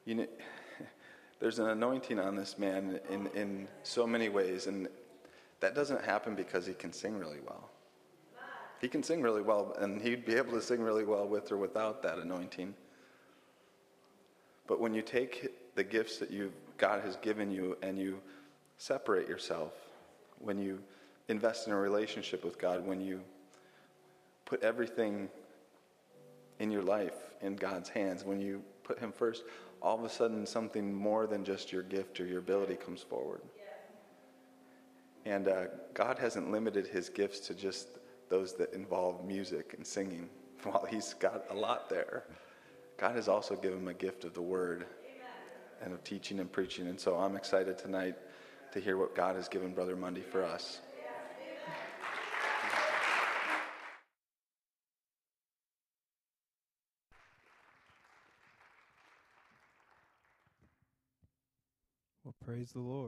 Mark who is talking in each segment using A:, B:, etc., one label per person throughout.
A: You know, there's an anointing on this man in so many ways, and that doesn't happen because he can sing really well. He can sing really well, and he'd be able to sing really well with or without that anointing. But when you take the gifts that God has given you and you separate yourself, when you invest in a relationship with God, when you put everything in your life in God's hands, when you put him first, all of a sudden something more than just your gift or your ability comes forward. And God hasn't limited his gifts to just those that involve music and singing. While he's got a lot there, God has also given him a gift of the word and of teaching and preaching. And so I'm excited tonight to hear what God has given Brother Mundy for us.
B: Well, praise the Lord.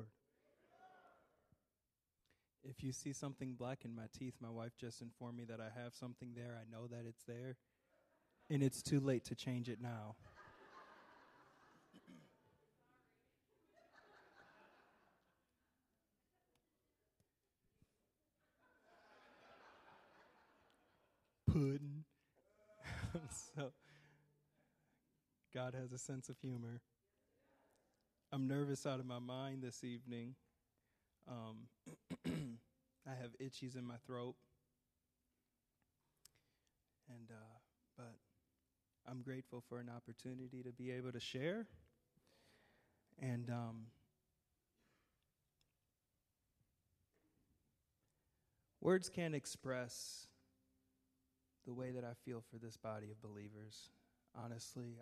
B: If you see something black in my teeth, my wife just informed me that I have something there. I know that it's there, and it's too late to change it now. Pudding. So, God has a sense of humor. I'm nervous out of my mind this evening. I have itchies in my throat. And, but I'm grateful for an opportunity to be able to share. And, words can't express the way that I feel for this body of believers. Honestly,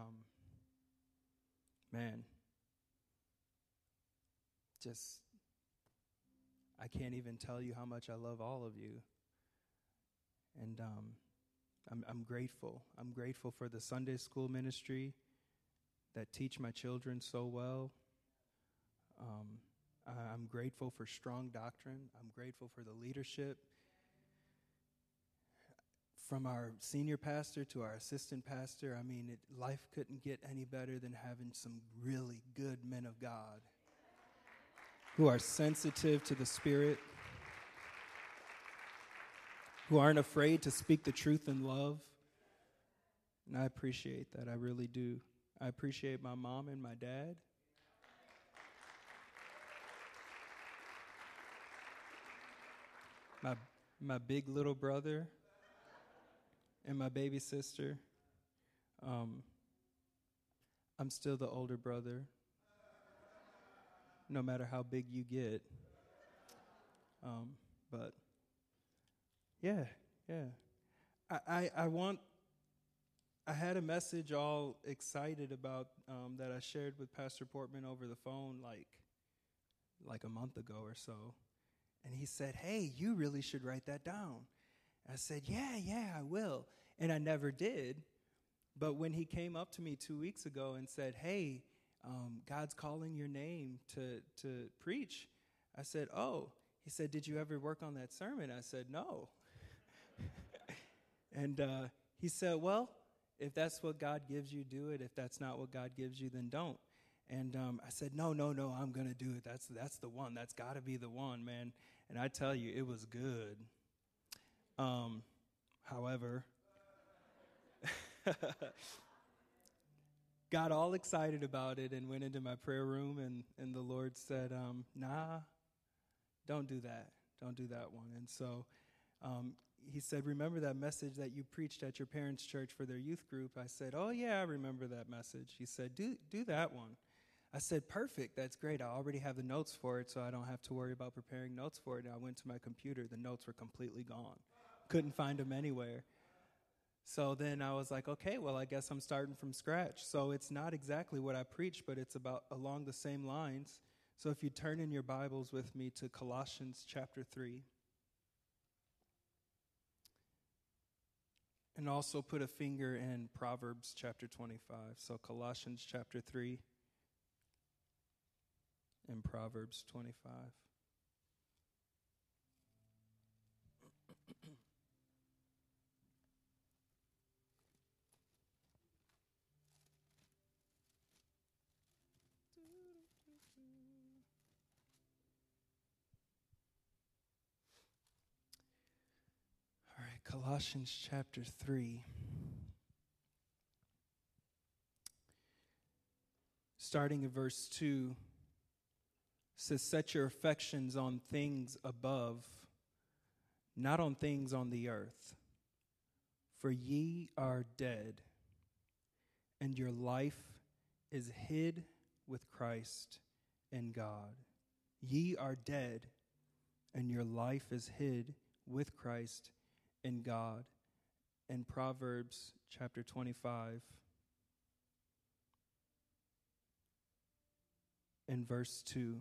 B: I can't even tell you how much I love all of you. And I'm grateful. I'm grateful for the Sunday school ministry that teach my children so well. I'm grateful for strong doctrine. I'm grateful for the leadership. From our senior pastor to our assistant pastor, life couldn't get any better than having some really good men of God who are sensitive to the Spirit, who aren't afraid to speak the truth in love. And I appreciate that. I really do. I appreciate my mom and my dad. My big little brother and my baby sister. I'm still the older brother, no matter how big you get. But yeah. I had a message all excited about that I shared with Pastor Portman over the phone like a month ago or so. And he said, "Hey, you really should write that down." I said, yeah, I will. And I never did. But when he came up to me 2 weeks ago and said, "Hey, God's calling your name to preach," I said, "Oh." He said, "Did you ever work on that sermon?" I said, "No." And he said, "Well, if that's what God gives you, do it. If that's not what God gives you, then don't." And I said, no, I'm going to do it. That's the one. That's got to be the one, man. And I tell you, it was good. However, got all excited about it and went into my prayer room, and the Lord said, "Nah, don't do that. Don't do that one." And so he said, "Remember that message that you preached at your parents' church for their youth group?" I said, "Oh, yeah, I remember that message." He said, do that one. I said, "Perfect, that's great. I already have the notes for it, so I don't have to worry about preparing notes for it." And I went to my computer. The notes were completely gone. Couldn't find them anywhere. So then I was like, okay, well, I guess I'm starting from scratch. So it's not exactly what I preached, but it's about along the same lines. So if you turn in your Bibles with me to Colossians chapter 3. And also put a finger in Proverbs chapter 25. So Colossians chapter 3 and Proverbs 25. Colossians chapter 3. Starting at verse 2, says, set your affections on things above, not on things on the earth. For ye are dead, and your life is hid with Christ in God. Ye are dead, and your life is hid with Christ in God. In Proverbs chapter 25, in verse 2,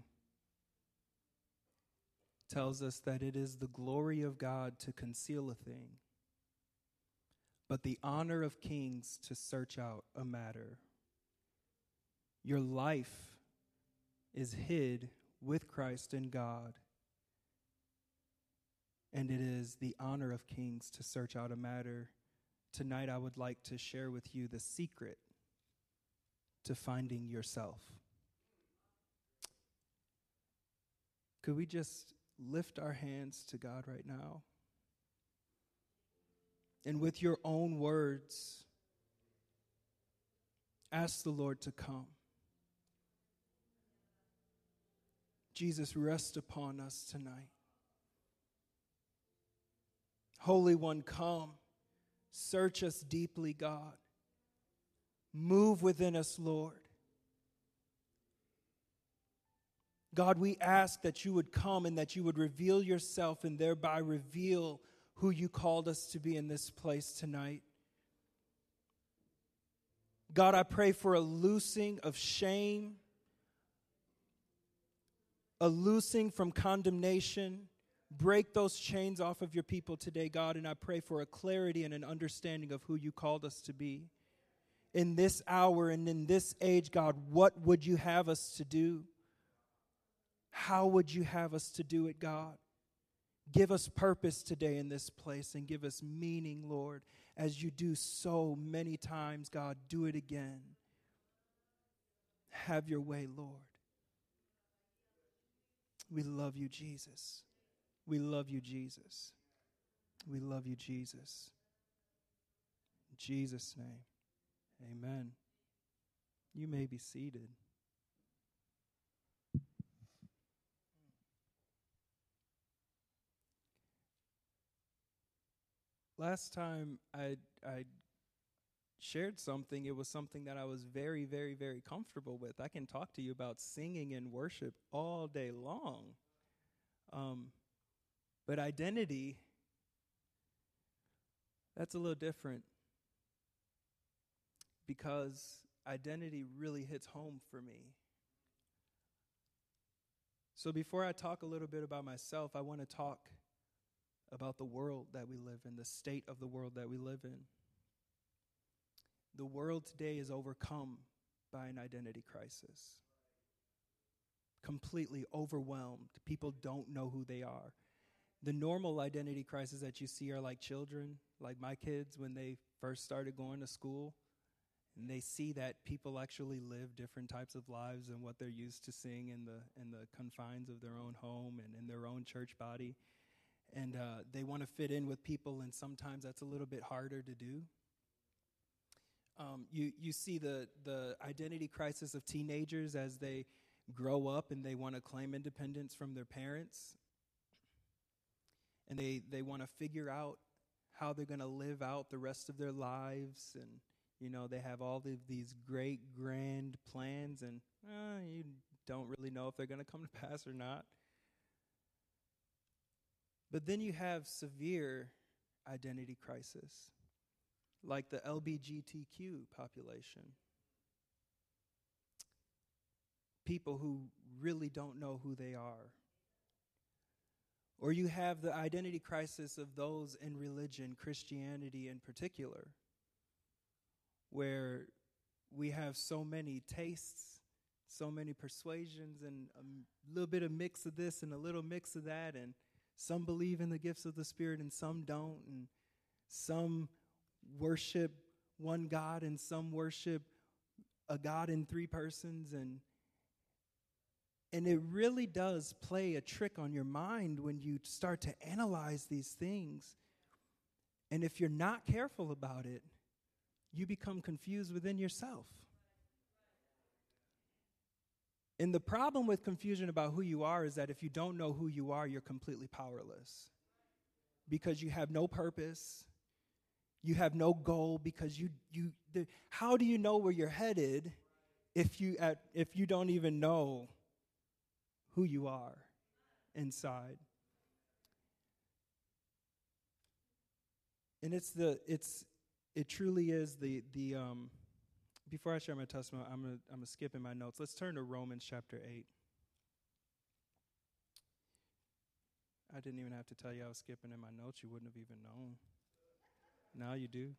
B: tells us that it is the glory of God to conceal a thing, but the honor of kings to search out a matter. Your life is hid with Christ in God, and it is the honor of kings to search out a matter. Tonight, I would like to share with you the secret to finding yourself. Could we just lift our hands to God right now? And with your own words, ask the Lord to come. Jesus, rest upon us tonight. Holy One, come. Search us deeply, God. Move within us, Lord. God, we ask that you would come and that you would reveal yourself and thereby reveal who you called us to be in this place tonight. God, I pray for a loosing of shame, a loosing from condemnation. Break those chains off of your people today, God, and I pray for a clarity and an understanding of who you called us to be. In this hour and in this age, God, what would you have us to do? How would you have us to do it, God? Give us purpose today in this place and give us meaning, Lord, as you do so many times, God. Do it again. Have your way, Lord. We love you, Jesus. We love you, Jesus. We love you, Jesus. In Jesus' name, amen. You may be seated. Last time I shared something, it was something that I was very, very, very comfortable with. I can talk to you about singing and worship all day long. But identity, that's a little different, because identity really hits home for me. So before I talk a little bit about myself, I want to talk about the world that we live in, the state of the world that we live in. The world today is overcome by an identity crisis. Completely overwhelmed. People don't know who they are. The normal identity crisis that you see are like children, like my kids when they first started going to school, and they see that people actually live different types of lives than what they're used to seeing in the confines of their own home and in their own church body. And they want to fit in with people, and sometimes that's a little bit harder to do. You see the identity crisis of teenagers as they grow up and they want to claim independence from their parents. And they want to figure out how they're going to live out the rest of their lives. And, you know, they have all these great, grand plans, and you don't really know if they're going to come to pass or not. But then you have severe identity crisis, like the LGBTQ population. People who really don't know who they are. Or you have the identity crisis of those in religion, Christianity in particular, where we have so many tastes, so many persuasions, and a little bit of mix of this and a little mix of that, and some believe in the gifts of the Spirit and some don't, and some worship one God and some worship a God in three persons, and it really does play a trick on your mind when you start to analyze these things. And if you're not careful about it, you become confused within yourself. And the problem with confusion about who you are is that if you don't know who you are, you're completely powerless. Because you have no purpose, you have no goal, because how do you know where you're headed if you don't even know who you are inside? And it truly is the before I share my testimony, I'm gonna skip in my notes. Let's turn to Romans chapter 8. I didn't even have to tell you I was skipping in my notes. You wouldn't have even known. Now you do.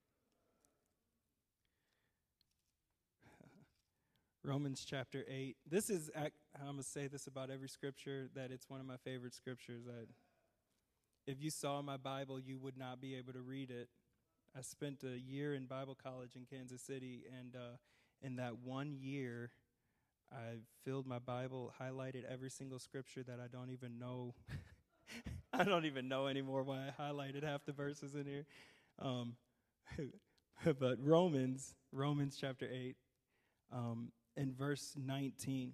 B: Romans chapter 8. This is, I'm going to say this about every scripture, that it's one of my favorite scriptures. That if you saw my Bible, you would not be able to read it. I spent a year in Bible college in Kansas City, and in that 1 year, I filled my Bible, highlighted every single scripture that I don't even know. I don't even know anymore why I highlighted half the verses in here. But Romans chapter 8, and verse 19.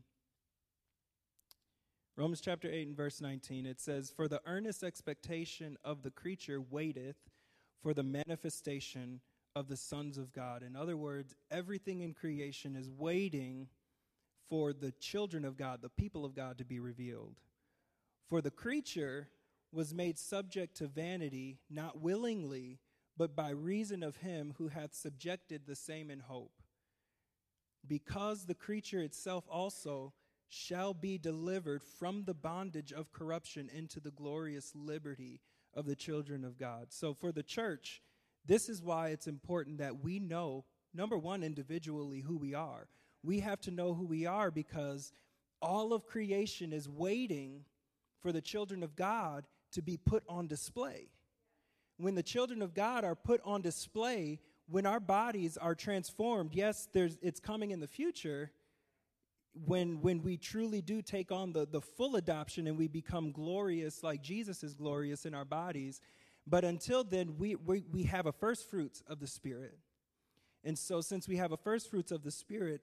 B: Romans chapter 8 and verse 19, it says, "For the earnest expectation of the creature waiteth for the manifestation of the sons of God." In other words, everything in creation is waiting for the children of God, the people of God, to be revealed. "For the creature was made subject to vanity, not willingly, but by reason of him who hath subjected the same in hope. Because the creature itself also shall be delivered from the bondage of corruption into the glorious liberty of the children of God." So for the church, this is why it's important that we know, number one, individually who we are. We have to know who we are because all of creation is waiting for the children of God to be put on display. When the children of God are put on display, when our bodies are transformed, yes, it's coming in the future, when we truly do take on the full adoption and we become glorious like Jesus is glorious in our bodies. But until then, we have a first fruits of the Spirit. And so since we have a first fruits of the Spirit,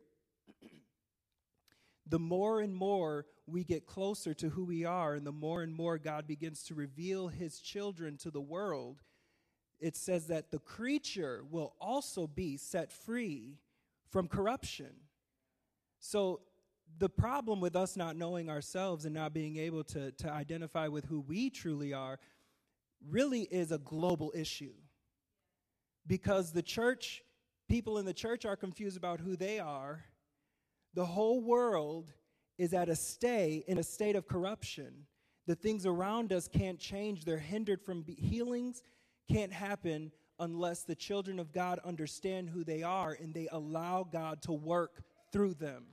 B: the more and more we get closer to who we are, and the more and more God begins to reveal his children to the world, it says that the creature will also be set free from corruption. So the problem with us not knowing ourselves and not being able to identify with who we truly are really is a global issue. Because the church, people in the church are confused about who they are. The whole world is in a state of corruption. The things around us can't change. They're hindered from healings. Can't happen unless the children of God understand who they are and they allow God to work through them.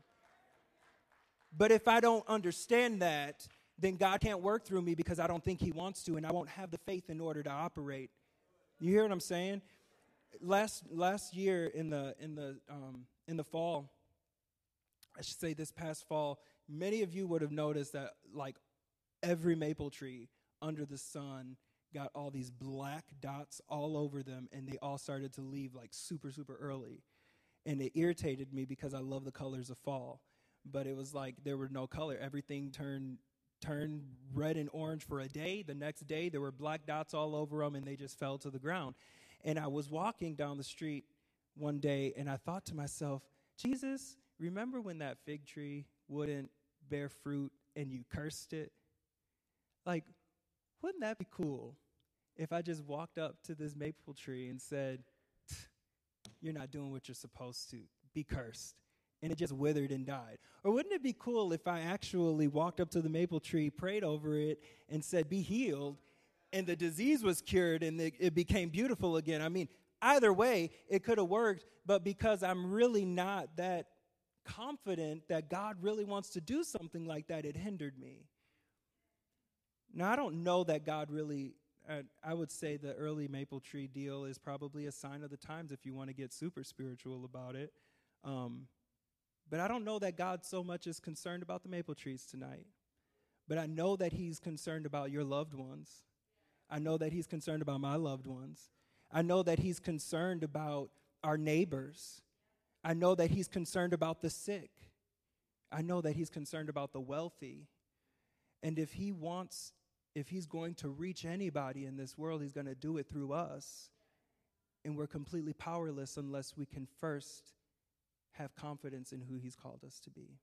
B: But if I don't understand that, then God can't work through me because I don't think he wants to, and I won't have the faith in order to operate. You hear what I'm saying? Last year in the fall, I should say this past fall, many of you would have noticed that like every maple tree under the sun got all these black dots all over them, and they all started to leave like super, super early. And it irritated me because I love the colors of fall. But it was like there were no color. Everything turned red and orange for a day. The next day, there were black dots all over them, and they just fell to the ground. And I was walking down the street one day, and I thought to myself, Jesus, remember when that fig tree wouldn't bear fruit and you cursed it? Like, wouldn't that be cool if I just walked up to this maple tree and said, you're not doing what you're supposed to, be cursed, and it just withered and died? Or wouldn't it be cool if I actually walked up to the maple tree, prayed over it, and said, be healed, and the disease was cured and it became beautiful again? I mean, either way, it could have worked, but because I'm really not that confident that God really wants to do something like that, it hindered me. Now, I don't know that God really, I would say the early maple tree deal is probably a sign of the times if you want to get super spiritual about it. But I don't know that God so much is concerned about the maple trees tonight. But I know that he's concerned about your loved ones. I know that he's concerned about my loved ones. I know that he's concerned about our neighbors. I know that he's concerned about the sick. I know that he's concerned about the wealthy. And if he's going to reach anybody in this world, he's going to do it through us. And we're completely powerless unless we can first have confidence in who he's called us to be.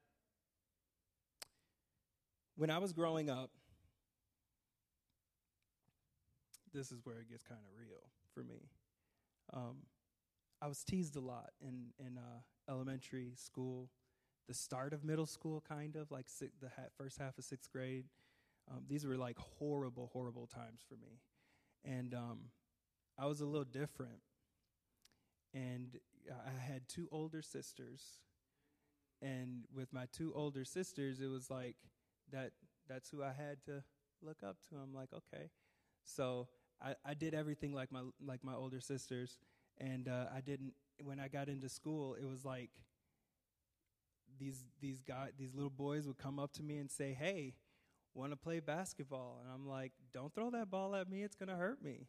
B: When I was growing up, this is where it gets kind of real for me. I was teased a lot in elementary school, the start of middle school, kind of, like the first half of sixth grade. These were like horrible, horrible times for me. And I was a little different. And I had two older sisters. And with my two older sisters, it was like that's who I had to look up to. I'm like, okay. So I did everything like my older sisters. And I didn't, when I got into school, it was like these little boys would come up to me and say, hey, want to play basketball? And I'm like, don't throw that ball at me. It's going to hurt me.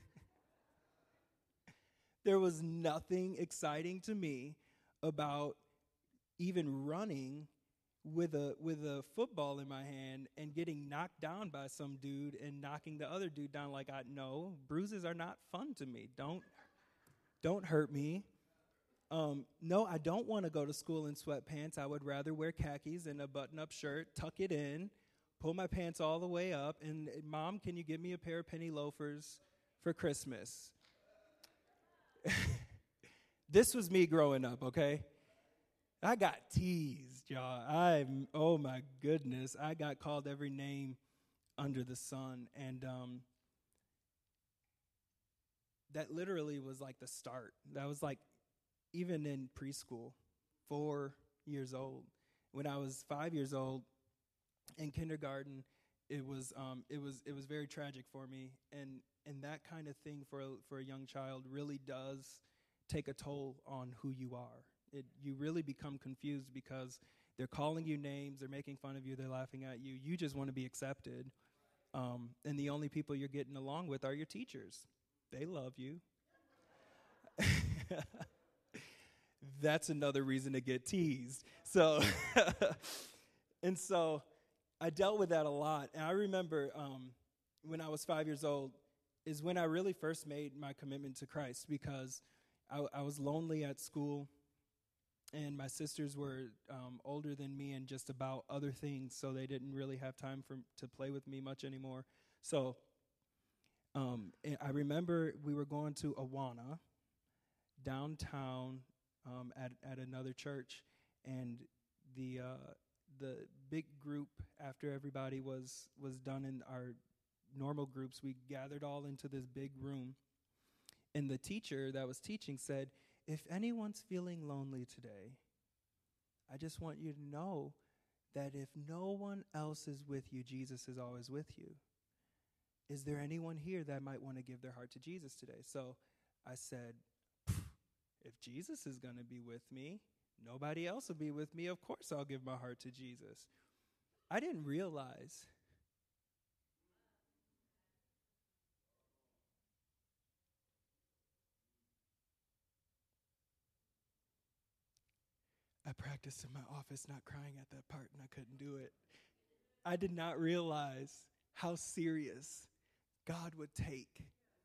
B: There was nothing exciting to me about even running with a football in my hand and getting knocked down by some dude and knocking the other dude down. Like, no, bruises are not fun to me. Don't hurt me. No, I don't want to go to school in sweatpants. I would rather wear khakis and a button-up shirt, tuck it in, pull my pants all the way up, and Mom, can you give me a pair of penny loafers for Christmas? This was me growing up, okay? I got teased, y'all. Oh my goodness. I got called every name under the sun. And that literally was like the start. That was like even in preschool, 4 years old. When I was 5 years old in kindergarten, it was very tragic for me. And that kind of thing for a young child really does take a toll on who you are. You really become confused because they're calling you names, they're making fun of you, they're laughing at you. You just want to be accepted. And the only people you're getting along with are your teachers. They love you. That's another reason to get teased. So, and so I dealt with that a lot. And I remember when I was 5 years old is when I really first made my commitment to Christ, because I was lonely at school. And my sisters were older than me and just about other things, so they didn't really have time to play with me much anymore. So I remember we were going to Awana downtown at another church, and the big group, after everybody was done in our normal groups, we gathered all into this big room, and the teacher that was teaching said, if anyone's feeling lonely today, I just want you to know that if no one else is with you, Jesus is always with you. Is there anyone here that might want to give their heart to Jesus today? So I said, if Jesus is going to be with me, nobody else will be with me. Of course I'll give my heart to Jesus. I didn't realize I practiced in my office not crying at that part, and I couldn't do it. I did not realize how serious God would take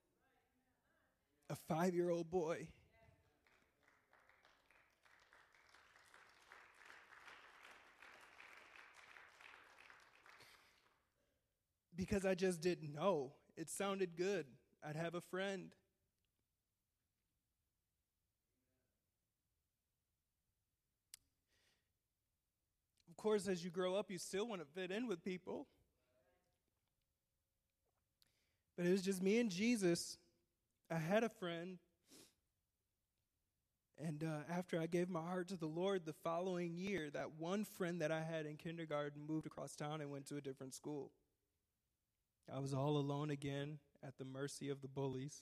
B: a 5-year-old boy. Because I just didn't know. It sounded good. I'd have a friend. Of course, as you grow up, you still want to fit in with people. But it was just me and Jesus. I had a friend. And after I gave my heart to the Lord the following year, that one friend that I had in kindergarten moved across town and went to a different school. I was all alone again at the mercy of the bullies.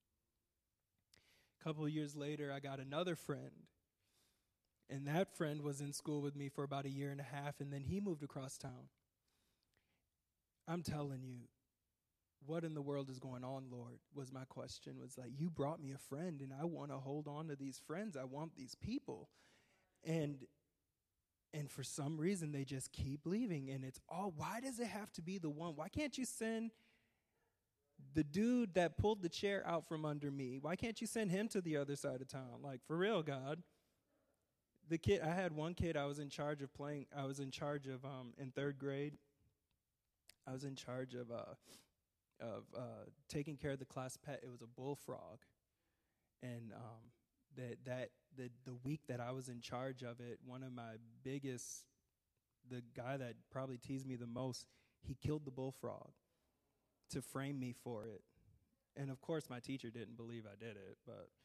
B: A couple of years later, I got another friend. And that friend was in school with me for about 1.5 years, and then he moved across town. I'm telling you, what in the world is going on, Lord, was my question. Was like, you brought me a friend, and I want to hold on to these friends. I want these people. And for some reason, they just keep leaving. And it's all, why does it have to be the one? Why can't you send the dude that pulled the chair out from under me? Why can't you send him to the other side of town? Like, for real, God. I had one kid I was in charge of playing. I was in charge of, in third grade, I was in charge of taking care of the class pet. It was a bullfrog. And the week that I was in charge of it, one of my biggest, the guy that probably teased me the most, he killed the bullfrog to frame me for it. And of course my teacher didn't believe I did it,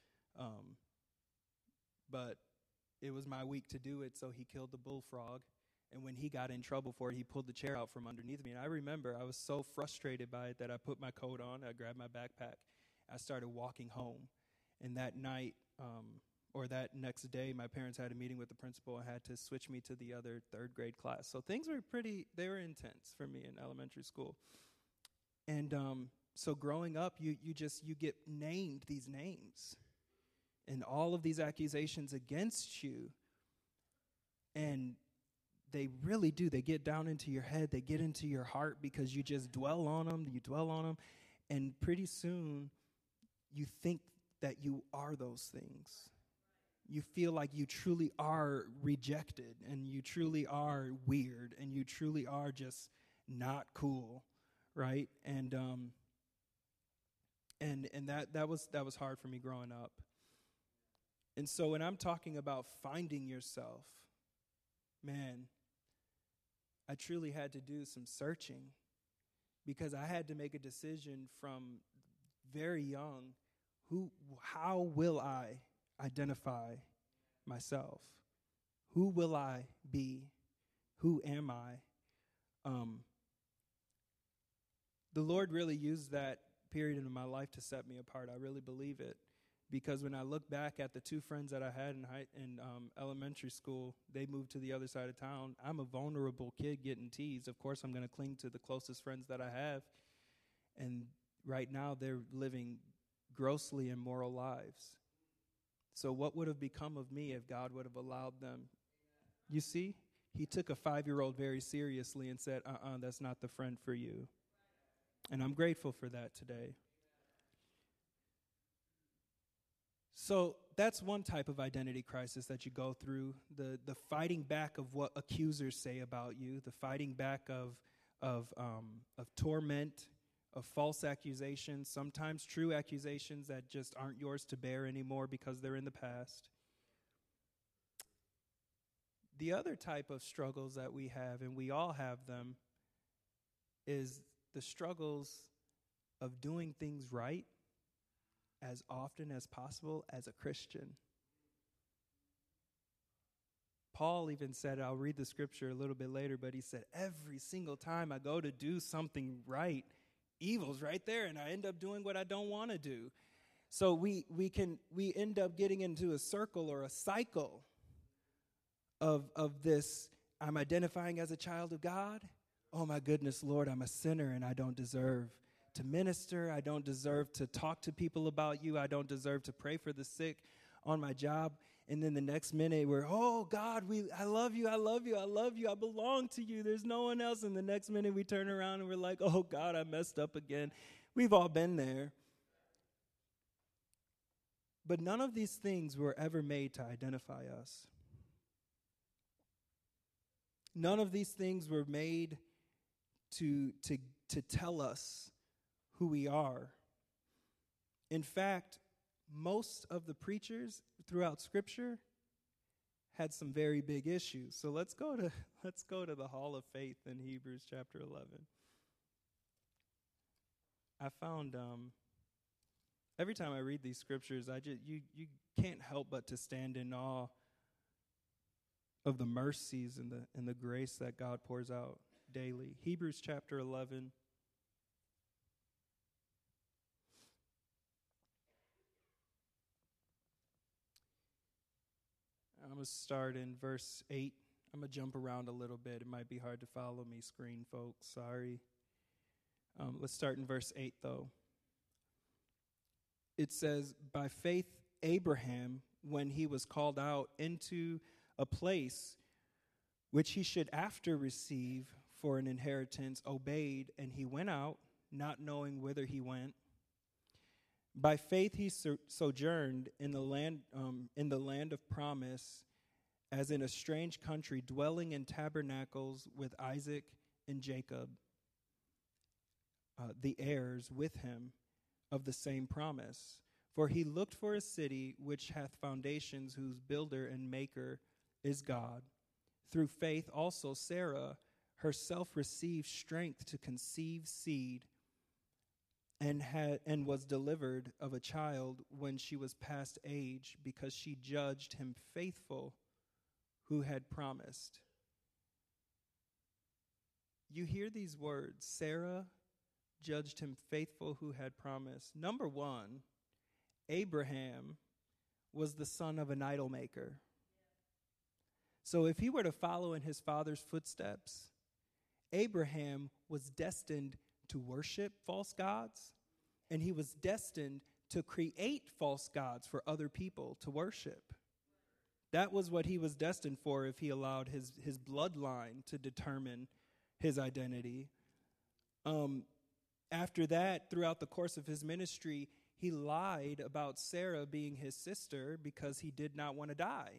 B: but it was my week to do it, so he killed the bullfrog. And when he got in trouble for it, he pulled the chair out from underneath me. And I remember I was so frustrated by it that I put my coat on, I grabbed my backpack, I started walking home. And that night, or that next day, my parents had a meeting with the principal and had to switch me to the other third grade class. So things were they were intense for me in elementary school. And so growing up, you get named these names and all of these accusations against you. And they really do. They get down into your head. They get into your heart because you just dwell on them. You dwell on them. And pretty soon, you think that you are those things. You feel like you truly are rejected, and you truly are weird, and you truly are just not cool, right? And that was hard for me growing up. And so when I'm talking about finding yourself, man, I truly had to do some searching, because I had to make a decision from very young. How will I identify myself? Who will I be? Who am I? The Lord really used that period in my life to set me apart. I really believe it. Because when I look back at the two friends that I had in elementary school, they moved to the other side of town. I'm a vulnerable kid getting teased. Of course, I'm going to cling to the closest friends that I have. And right now, they're living grossly immoral lives. So what would have become of me if God would have allowed them? You see, he took a 5-year-old very seriously and said, that's not the friend for you. And I'm grateful for that today. So that's one type of identity crisis that you go through, the fighting back of what accusers say about you, the fighting back of torment, of false accusations, sometimes true accusations that just aren't yours to bear anymore because they're in the past. The other type of struggles that we have, and we all have them, is the struggles of doing things right as often as possible as a Christian. Paul even said, I'll read the scripture a little bit later, but he said, every single time I go to do something right, evil's right there, and I end up doing what I don't want to do. So we end up getting into a circle or a cycle of this. I'm identifying as a child of God. Oh my goodness, Lord, I'm a sinner and I don't deserve to minister. I don't deserve to talk to people about you. I don't deserve to pray for the sick on my job. And then the next minute we're, oh God, I love you, I love you, I love you, I belong to you. There's no one else. And the next minute we turn around and we're like, oh God, I messed up again. We've all been there. But none of these things were ever made to identify us. None of these things were made to tell us who we are. In fact, most of the preachers throughout Scripture had some very big issues. So let's go to the Hall of Faith in Hebrews chapter 11. I found every time I read these scriptures, you can't help but to stand in awe of the mercies and the grace that God pours out daily. Hebrews chapter 11. I'm going to start in verse 8. I'm going to jump around a little bit. It might be hard to follow me, screen folks. Sorry. Let's start in verse 8, though. It says, by faith, Abraham, when he was called out into a place which he should after receive for an inheritance, obeyed, and he went out, not knowing whither he went. By faith he sojourned in the land of promise, as in a strange country, dwelling in tabernacles with Isaac and Jacob, the heirs with him of the same promise. For he looked for a city which hath foundations, whose builder and maker is God. Through faith also Sarah herself received strength to conceive seed, and was delivered of a child when she was past age, because she judged him faithful who had promised. You hear these words, Sarah judged him faithful who had promised. Number one, Abraham was the son of an idol maker. So if he were to follow in his father's footsteps, Abraham was destined to worship false gods, and he was destined to create false gods for other people to worship. That was what he was destined for if he allowed his bloodline to determine his identity. After that, throughout the course of his ministry, he lied about Sarah being his sister because he did not want to die.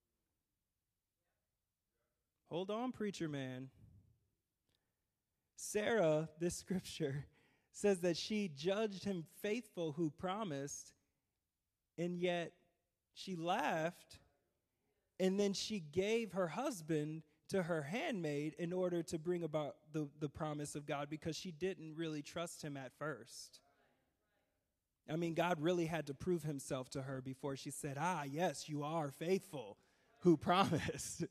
B: Hold on, preacher man. Sarah, this scripture, says that she judged him faithful who promised, and yet she laughed, and then she gave her husband to her handmaid in order to bring about the promise of God, because she didn't really trust him at first. I mean, God really had to prove himself to her before she said, yes, you are faithful who promised.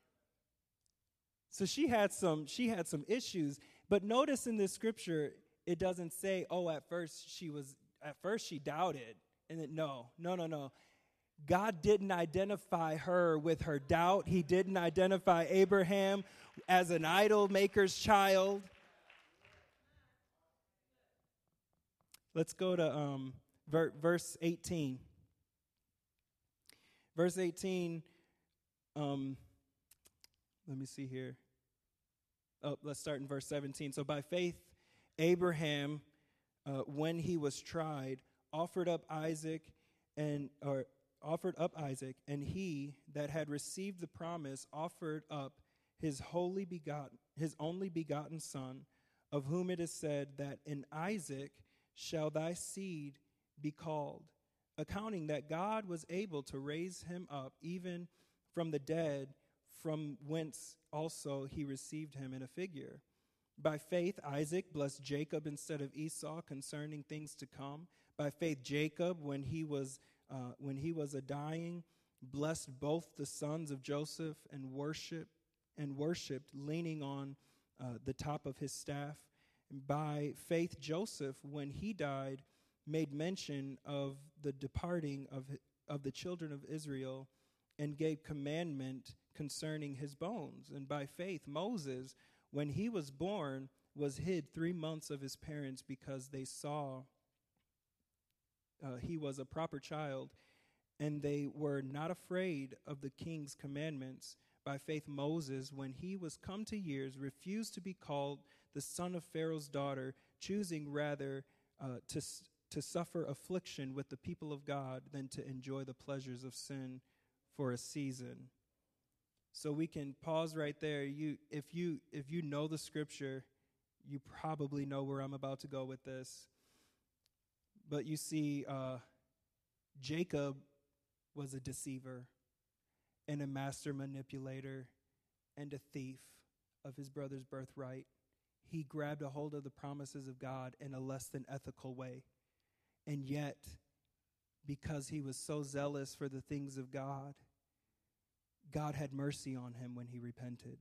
B: So she had some issues. But notice in this scripture, it doesn't say, at first she doubted. And then, no. God didn't identify her with her doubt. He didn't identify Abraham as an idol maker's child. Let's go to verse 18. Verse 18, let me see here. Let's start in verse 17. So by faith, Abraham, when he was tried, offered up Isaac, and he that had received the promise offered up his only begotten son, of whom it is said that in Isaac shall thy seed be called, accounting that God was able to raise him up even from the dead, from whence also he received him in a figure. By faith, Isaac blessed Jacob instead of Esau concerning things to come. By faith, Jacob, when he was a dying, blessed both the sons of Joseph and worshipped, leaning on the top of his staff. And by faith, Joseph, when he died, made mention of the departing of the children of Israel, and gave commandment concerning his bones. And by faith, Moses, when he was born, was hid 3 months of his parents, because they saw he was a proper child, and they were not afraid of the king's commandments. By faith, Moses, when he was come to years, refused to be called the son of Pharaoh's daughter, choosing rather to suffer affliction with the people of God than to enjoy the pleasures of sin for a season. So we can pause right there. If you know the scripture, you probably know where I'm about to go with this. But you see, Jacob was a deceiver and a master manipulator and a thief of his brother's birthright. He grabbed a hold of the promises of God in a less than ethical way. And yet, because he was so zealous for the things of God, God had mercy on him when he repented.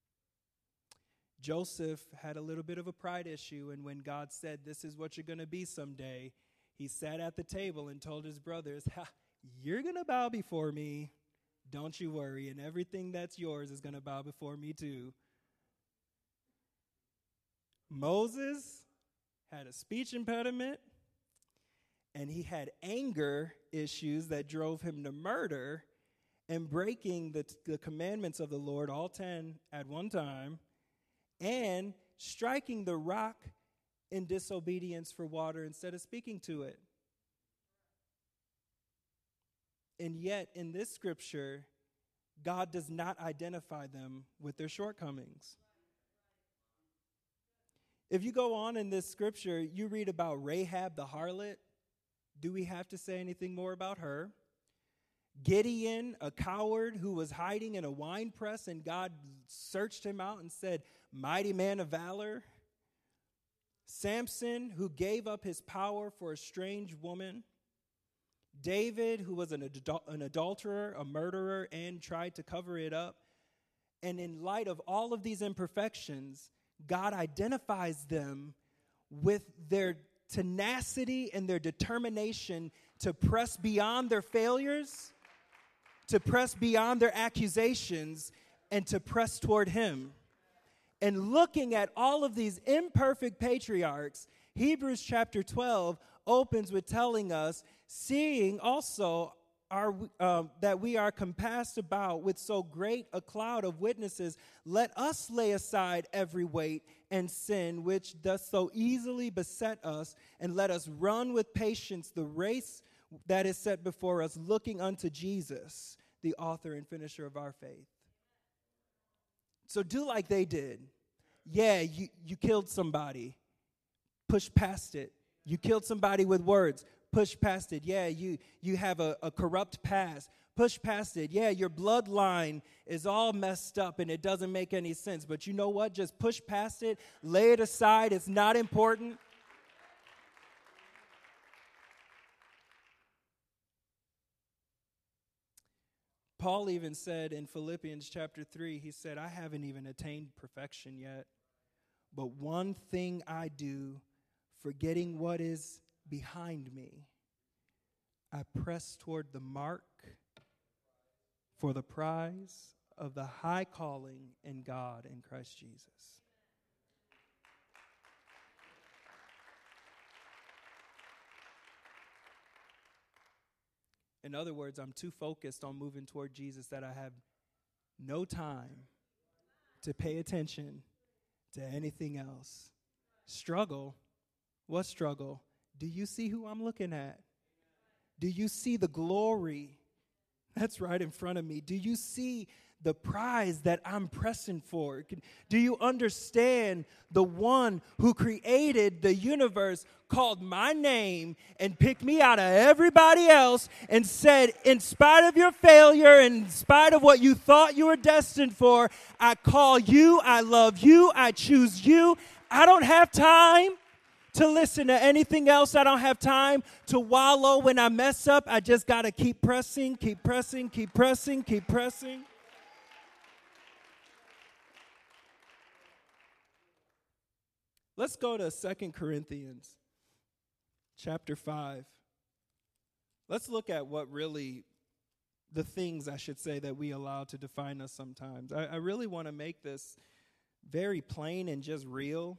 B: Joseph had a little bit of a pride issue, and when God said, "This is what you're going to be someday," he sat at the table and told his brothers, "You're going to bow before me. Don't you worry, and everything that's yours is going to bow before me too." Moses, had a speech impediment, and he had anger issues that drove him to murder and breaking the commandments of the Lord, all 10 at one time, and striking the rock in disobedience for water instead of speaking to it. And yet, in this scripture, God does not identify them with their shortcomings. If you go on in this scripture, you read about Rahab the harlot. Do we have to say anything more about her? Gideon, a coward who was hiding in a wine press, and God searched him out and said, mighty man of valor. Samson, who gave up his power for a strange woman. David, who was an adulterer, a murderer, and tried to cover it up. And in light of all of these imperfections, God identifies them with their tenacity and their determination to press beyond their failures, to press beyond their accusations, and to press toward Him. And looking at all of these imperfect patriarchs, Hebrews chapter 12 opens with telling us, seeing also that we are compassed about with so great a cloud of witnesses, let us lay aside every weight and sin which does so easily beset us, and let us run with patience the race that is set before us, looking unto Jesus, the author and finisher of our faith. So do like they did. Yeah, you killed somebody. Push past it. You killed somebody with words. Push past it. Yeah, you have a corrupt past. Push past it. Yeah, your bloodline is all messed up and it doesn't make any sense. But you know what? Just push past it. Lay it aside. It's not important. Paul even said in Philippians chapter 3, he said, I haven't even attained perfection yet. But one thing I do, forgetting what is behind me, I press toward the mark for the prize of the high calling in God in Christ Jesus. In other words, I'm too focused on moving toward Jesus that I have no time to pay attention to anything else. Struggle? What struggle? Do you see who I'm looking at? Do you see the glory that's right in front of me? Do you see the prize that I'm pressing for? Do you understand the one who created the universe, called my name, and picked me out of everybody else and said, in spite of your failure, in spite of what you thought you were destined for, I call you, I love you, I choose you. I don't have time to listen to anything else. I don't have time to wallow when I mess up. I just got to keep pressing, keep pressing, keep pressing, keep pressing. Let's go to 2 Corinthians chapter 5. Let's look at what really, the things I should say that we allow to define us sometimes. I really want to make this very plain and just real.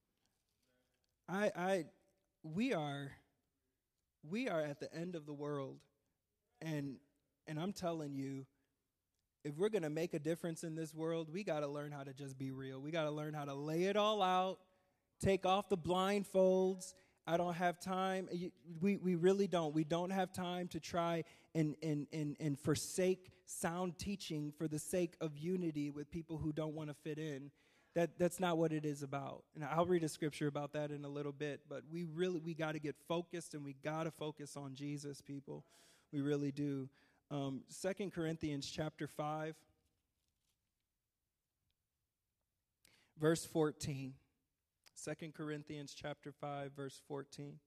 B: We are at the end of the world, and I'm telling you, if we're going to make a difference in this world, we got to learn how to just be real. We got to learn how to lay it all out, take off the blindfolds. I don't have time. We really don't. We don't have time to try and forsake sound teaching for the sake of unity with people who don't want to fit in. That's not what it is about. And I'll read a scripture about that in a little bit, but we got to get focused, and we got to focus on Jesus, people. We really do. 2 Corinthians chapter 5, verse 14. 2 Corinthians chapter 5, verse 14. Perfect.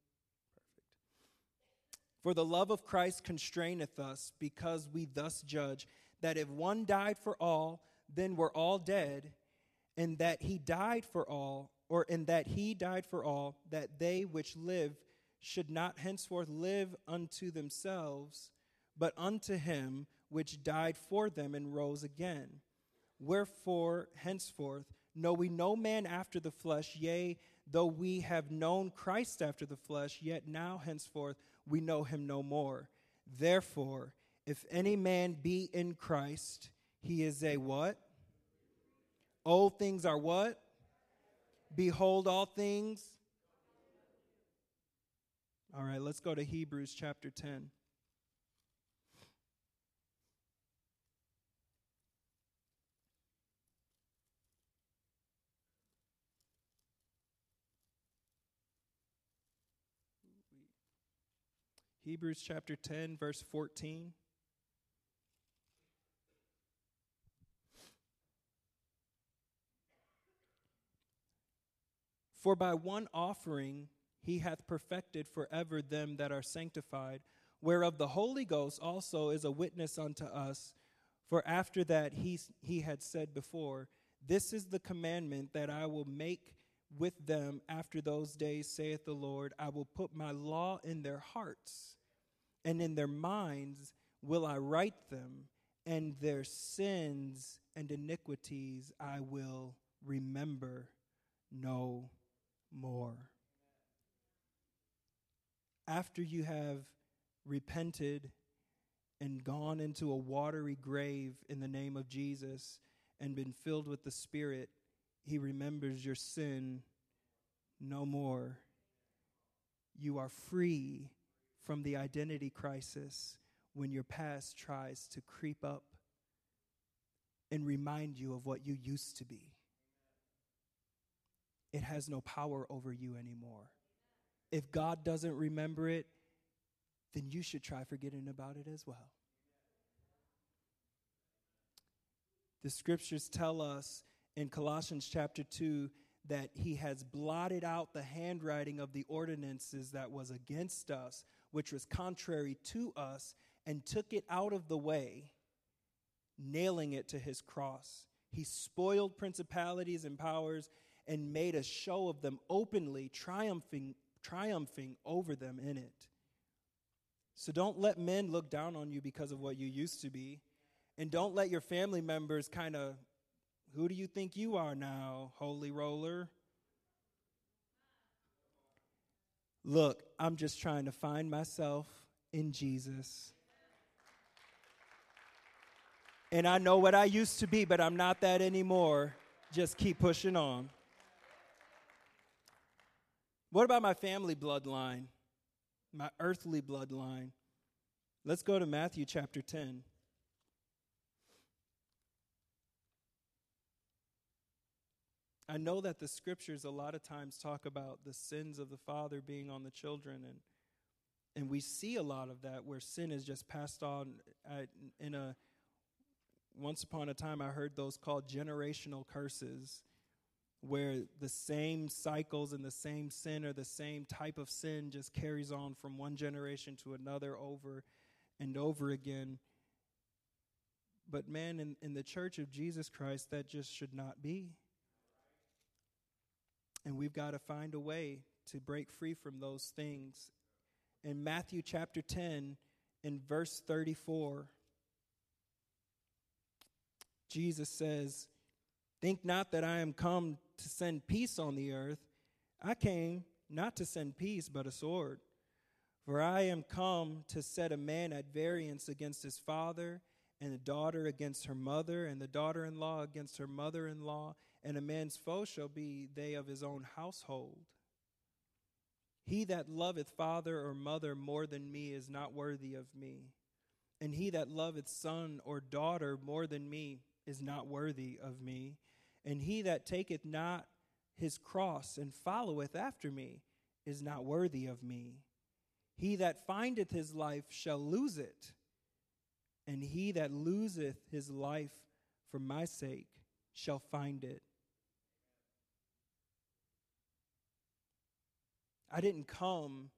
B: For the love of Christ constraineth us, because we thus judge, that if one died for all, then we're all dead, and that he died for all, that they which live should not henceforth live unto themselves, but unto him which died for them and rose again. Wherefore, henceforth, Know we no man after the flesh, yea, though we have known Christ after the flesh, yet now henceforth we know him no more. Therefore, if any man be in Christ, he is a what? Old things are what? Behold, all things. All right, let's go to Hebrews chapter 10. Hebrews chapter 10, verse 14. For by one offering he hath perfected forever them that are sanctified, whereof the Holy Ghost also is a witness unto us. For after that he had said before, this is the commandment that I will make with them after those days, saith the Lord. I will put my law in their hearts, and in their minds will I write them, and their sins and iniquities I will remember no more. After you have repented and gone into a watery grave in the name of Jesus and been filled with the Spirit, he remembers your sin no more. You are free from the identity crisis when your past tries to creep up and remind you of what you used to be. It has no power over you anymore. If God doesn't remember it, then you should try forgetting about it as well. The scriptures tell us in Colossians chapter 2 that he has blotted out the handwriting of the ordinances that was against us, which was contrary to us, and took it out of the way, nailing it to his cross. He spoiled principalities and powers and made a show of them openly, triumphing over them in it. So don't let men look down on you because of what you used to be. And don't let your family members kind of, who do you think you are now, holy roller? Look, I'm just trying to find myself in Jesus. And I know what I used to be, but I'm not that anymore. Just keep pushing on. What about my family bloodline, my earthly bloodline? Let's go to Matthew chapter 10. I know that the scriptures a lot of times talk about the sins of the father being on the children, and we see a lot of that where sin is just passed on. Once upon a time, I heard those called generational curses, where the same cycles and the same sin or the same type of sin just carries on from one generation to another over and over again. But man, in the church of Jesus Christ, that just should not be. And we've got to find a way to break free from those things. In Matthew chapter 10, in verse 34, Jesus says, think not that I am come to send peace on the earth. I came not to send peace, but a sword. For I am come to set a man at variance against his father, and the daughter against her mother, and the daughter-in-law against her mother-in-law, and a man's foe shall be they of his own household. He that loveth father or mother more than me is not worthy of me, and he that loveth son or daughter more than me is not worthy of me, and he that taketh not his cross and followeth after me is not worthy of me. He that findeth his life shall lose it, and he that loseth his life for my sake shall find it. I didn't come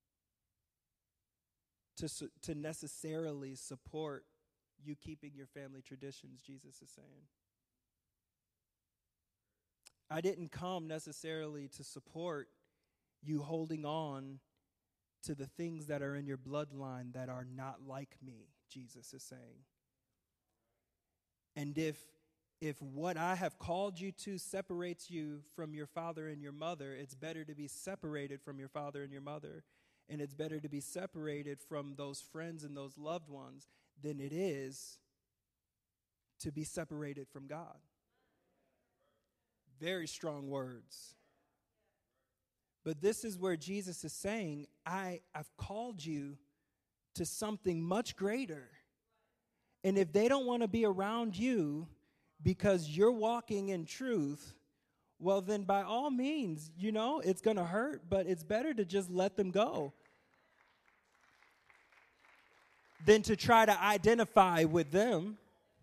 B: to necessarily support you keeping your family traditions, Jesus is saying. I didn't come necessarily to support you holding on to the things that are in your bloodline that are not like me, Jesus is saying. And if if what I have called you to separates you from your father and your mother, it's better to be separated from your father and your mother. And it's better to be separated from those friends and those loved ones than it is to be separated from God. Very strong words. But this is where Jesus is saying, I've called you to something much greater. And if they don't want to be around you because you're walking in truth, well, then by all means, it's going to hurt, but it's better to just let them go than to try to identify with them.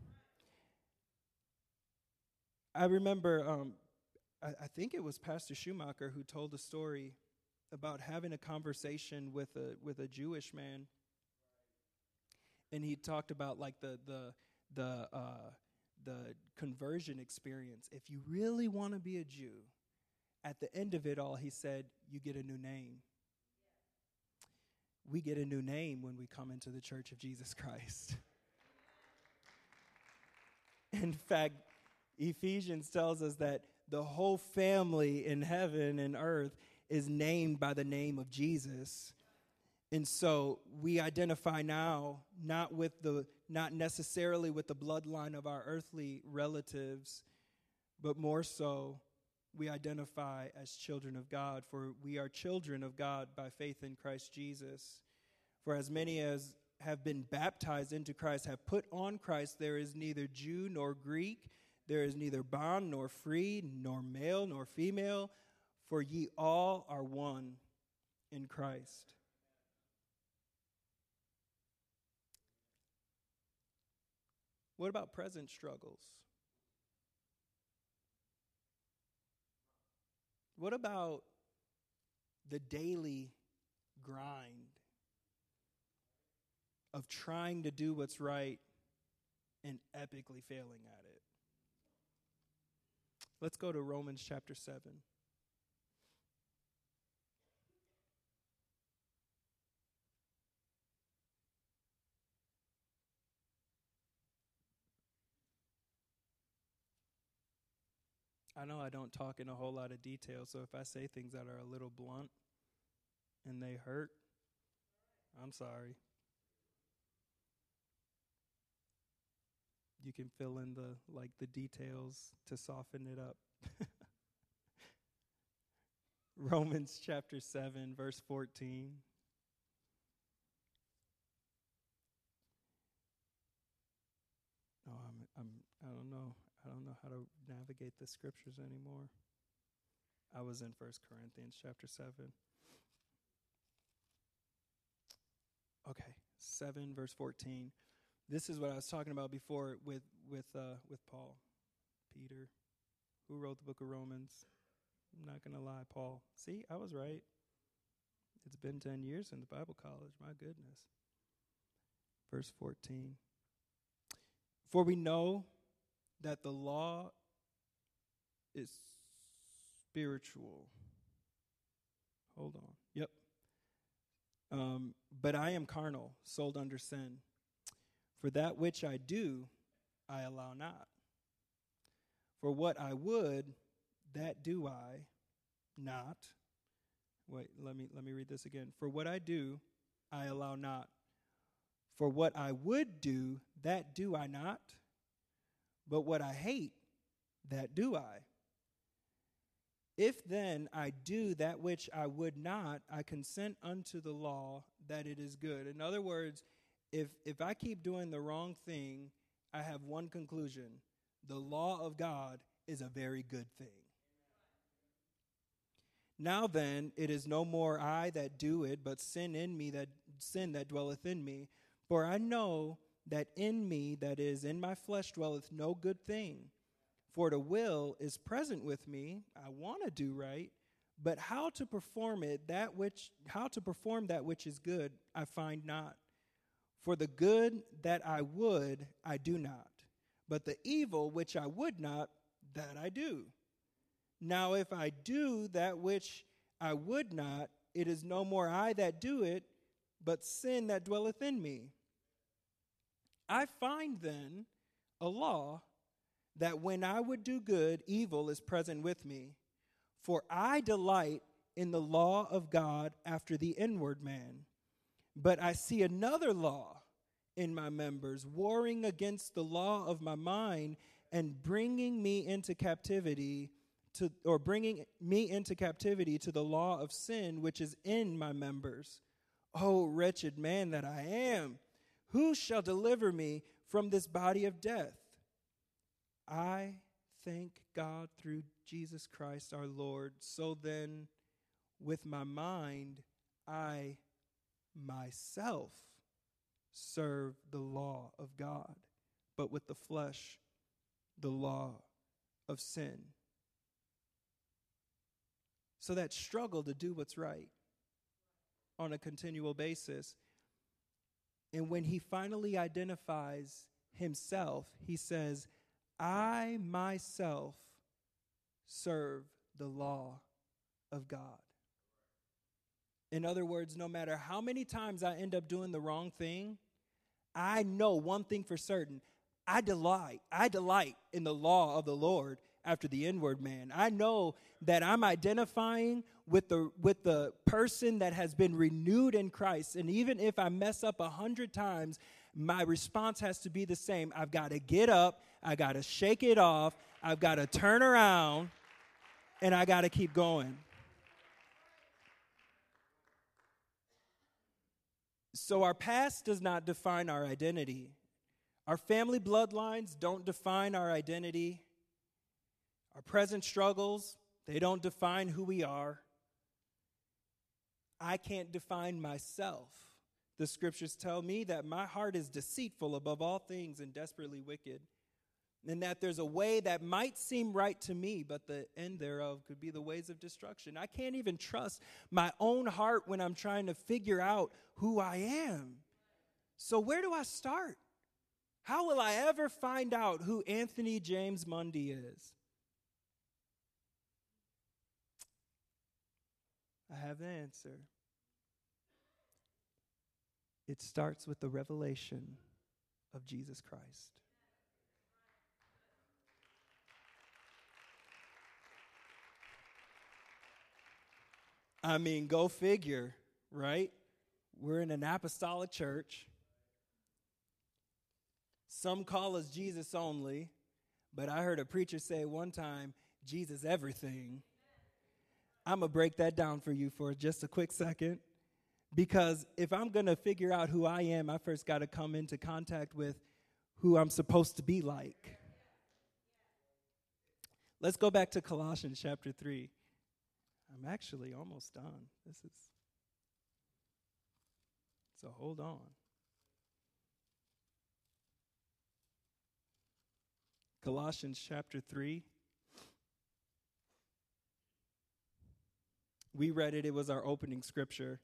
B: I remember, I think it was Pastor Schumacher who told a story about having a conversation with a Jewish man, and he talked about like the conversion experience. If you really want to be a Jew, at the end of it all, he said, you get a new name. We get a new name when we come into the Church of Jesus Christ. In fact, Ephesians tells us that the whole family in heaven and earth is named by the name of Jesus. And so we identify now not necessarily with the bloodline of our earthly relatives, but more so we identify as children of God, for we are children of God by faith in Christ Jesus. For as many as have been baptized into Christ have put on Christ. There is neither Jew nor Greek, there is neither bond nor free, nor male nor female, for ye all are one in Christ. What about present struggles? What about the daily grind of trying to do what's right and epically failing at it? Let's go to Romans chapter 7. I know I don't talk in a whole lot of detail, so if I say things that are a little blunt and they hurt, I'm sorry. You can fill in the details to soften it up. Romans chapter 7, verse 14. Oh, I don't know. I don't know how to navigate the scriptures anymore. I was in 1 Corinthians chapter 7. Okay, 7 verse 14. This is what I was talking about before with Paul, Peter, who wrote the book of Romans. I'm not going to lie, Paul. See, I was right. It's been 10 years in the Bible college. My goodness. Verse 14. For we know that the law is spiritual. Hold on. Yep. But I am carnal, sold under sin. For that which I do, I allow not. For what I would, that do I not. Wait, let me read this again. For what I do, I allow not. For what I would do, that do I not. But what I hate, that do I. If then I do that which I would not, I consent unto the law that it is good. In other words, if I keep doing the wrong thing, I have one conclusion. The law of God is a very good thing. Now then, it is no more I that do it, but sin that dwelleth in me. For I know that in me, that is, in my flesh, dwelleth no good thing. For the will is present with me. I want to do right, but how to perform that which is good, I find not. For the good that I would, I do not. But the evil which I would not, that I do. Now if I do that which I would not, it is no more I that do it, but sin that dwelleth in me. I find then a law that when I would do good, evil is present with me. For I delight in the law of God after the inward man. But I see another law in my members, warring against the law of my mind and bringing me into captivity to the law of sin which is in my members. O wretched man that I am, who shall deliver me from this body of death? I thank God through Jesus Christ our Lord. So then, with my mind, I myself serve the law of God, but with the flesh, the law of sin. So that struggle to do what's right on a continual basis. And when he finally identifies himself, he says, I myself serve the law of God. In other words, no matter how many times I end up doing the wrong thing, I know one thing for certain. I delight in the law of the Lord after the inward man. I know that I'm identifying with the person that has been renewed in Christ. And even if I mess up 100 times, my response has to be the same. I've got to get up. I got to shake it off. I've got to turn around. And I got to keep going. So our past does not define our identity. Our family bloodlines don't define our identity. Our present struggles, they don't define who we are. I can't define myself. The scriptures tell me that my heart is deceitful above all things and desperately wicked, and that there's a way that might seem right to me, but the end thereof could be the ways of destruction. I can't even trust my own heart when I'm trying to figure out who I am. So where do I start? How will I ever find out who Anthony James Mundy is? I have the answer. It starts with the revelation of Jesus Christ. I mean, go figure, right? We're in an apostolic church. Some call us Jesus only, but I heard a preacher say one time, Jesus everything. I'm going to break that down for you for just a quick second, because if I'm going to figure out who I am, I first got to come into contact with who I'm supposed to be like. Let's go back to Colossians chapter 3. I'm actually almost done. So hold on. Colossians chapter 3. We read it. It was our opening scripture.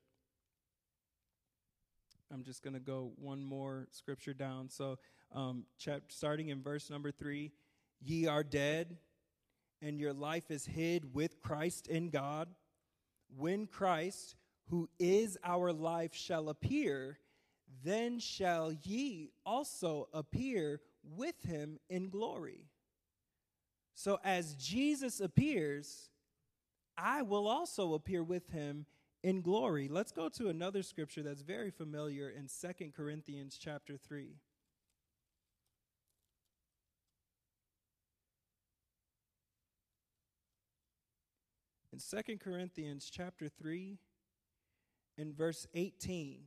B: I'm just going to go one more scripture down. So starting in verse number 3, ye are dead, and your life is hid with Christ in God. When Christ, who is our life, shall appear, then shall ye also appear with him in glory. So as Jesus appears, I will also appear with him in glory. Let's go to another scripture that's very familiar in 2 Corinthians chapter 3. In 2 Corinthians chapter 3, in verse 18,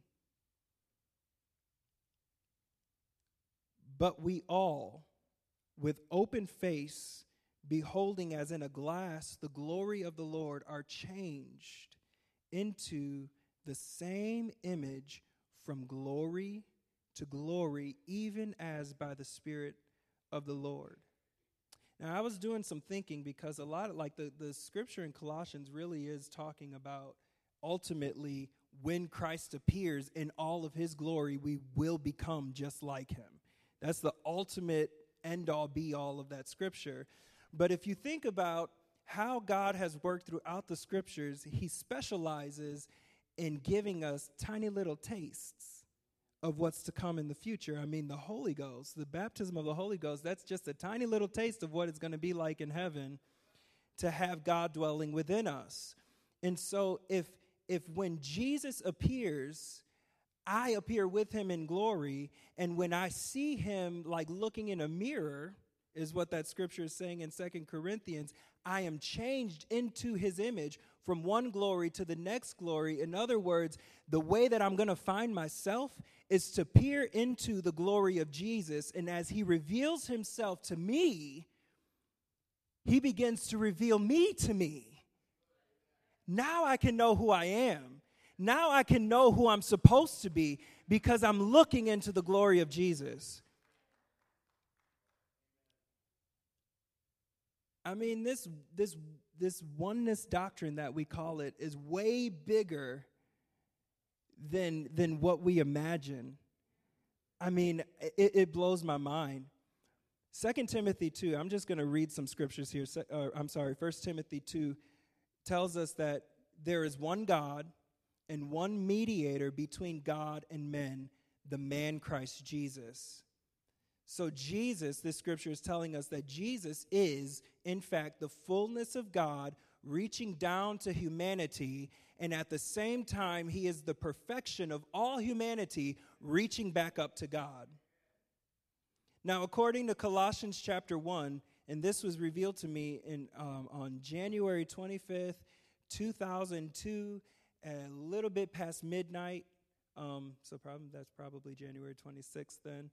B: but we all, with open face, beholding as in a glass the glory of the Lord, are changed into the same image from glory to glory, even as by the Spirit of the Lord. Now, I was doing some thinking, because a lot of, the scripture in Colossians really is talking about ultimately when Christ appears in all of his glory, we will become just like him. That's the ultimate end-all, be-all of that scripture. But if you think about how God has worked throughout the scriptures, he specializes in giving us tiny little tastes of what's to come in the future. I mean, the Holy Ghost, the baptism of the Holy Ghost, that's just a tiny little taste of what it's going to be like in heaven to have God dwelling within us. And so if when Jesus appears, I appear with him in glory, and when I see him like looking in a mirror, is what that scripture is saying in 2 Corinthians, I am changed into his image from one glory to the next glory. In other words, the way that I'm going to find myself is to peer into the glory of Jesus, and as he reveals himself to me, he begins to reveal me to me. Now I can know who I am. Now I can know who I'm supposed to be because I'm looking into the glory of Jesus. I mean, this oneness doctrine that we call it is way bigger than what we imagine. I mean, it blows my mind. 2 Timothy 2, I'm just going to read some scriptures here. 1 Timothy 2 tells us that there is one God and one mediator between God and men, the man Christ Jesus. So Jesus, this scripture is telling us that Jesus is, in fact, the fullness of God reaching down to humanity, and at the same time, he is the perfection of all humanity reaching back up to God. Now, according to Colossians chapter 1, and this was revealed to me on January 25th, 2002, a little bit past midnight, that's probably January 26th then.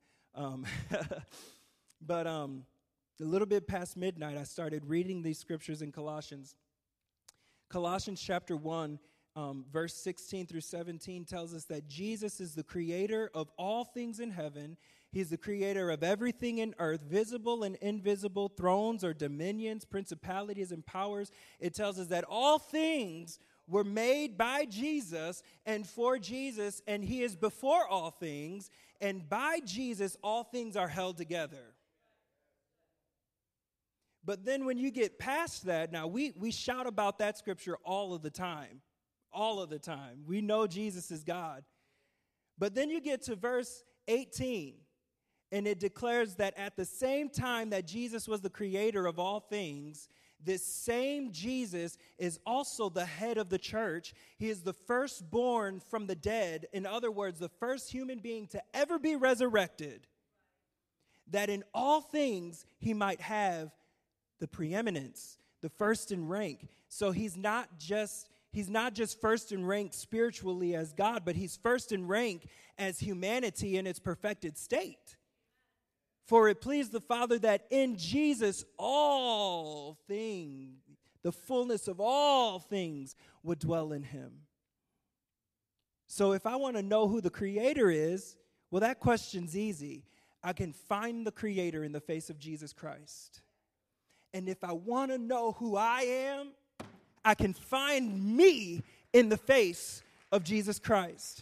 B: But a little bit past midnight, I started reading these scriptures in Colossians. Colossians chapter 1, verse 16 through 17 tells us that Jesus is the creator of all things in heaven. He's the creator of everything in earth, visible and invisible, thrones or dominions, principalities and powers. It tells us that all things were made by Jesus and for Jesus, and he is before all things, and by Jesus all things are held together. But then when you get past that, now we shout about that scripture all of the time. All of the time. We know Jesus is God. But then you get to verse 18, and it declares that at the same time that Jesus was the creator of all things, this same Jesus is also the head of the church. He is the firstborn from the dead. In other words, the first human being to ever be resurrected, that in all things he might have the preeminence, the first in rank. So he's not just first in rank spiritually as God, but he's first in rank as humanity in its perfected state. For it pleased the Father that in Jesus all things, the fullness of all things, would dwell in him. So if I want to know who the Creator is, well, that question's easy. I can find the Creator in the face of Jesus Christ. And if I want to know who I am, I can find me in the face of Jesus Christ.